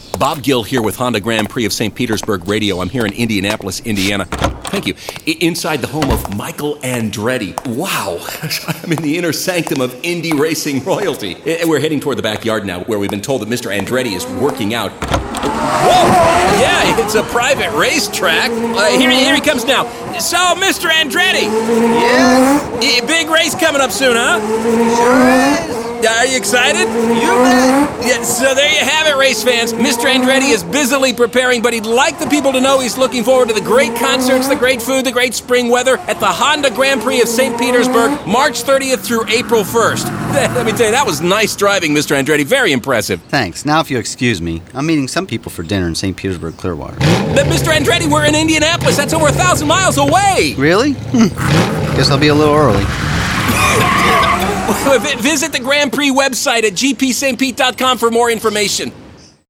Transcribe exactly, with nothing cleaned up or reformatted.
Bob Gill here with Honda Grand Prix of Saint Petersburg Radio. I'm here in Indianapolis, Indiana. Thank you. I- inside the home of Michael Andretti. Wow. I'm in the inner sanctum of Indy racing royalty. I- We're heading toward the backyard now, where we've been told that Mister Andretti is working out. Whoa! Yeah, it's a private racetrack. Uh, here, here he comes now. So, Mister Andretti. Yes? I- big race coming up soon, huh? Sure is. Are you excited? You bet. Yeah, so there you have it, race fans. Mister Andretti is busily preparing, but he'd like the people to know he's looking forward to the great concerts, the great food, the great spring weather at the Honda Grand Prix of Saint Petersburg, March thirtieth through April first. Let me tell you, that was nice driving, Mister Andretti. Very impressive. Thanks. Now, if you excuse me, I'm meeting some people for dinner in Saint Petersburg, Clearwater. But Mister Andretti, we're in Indianapolis. That's over a thousand miles away. Really? Hmm. Guess I'll be a little early. Visit the Grand Prix website at g p st pete dot com for more information.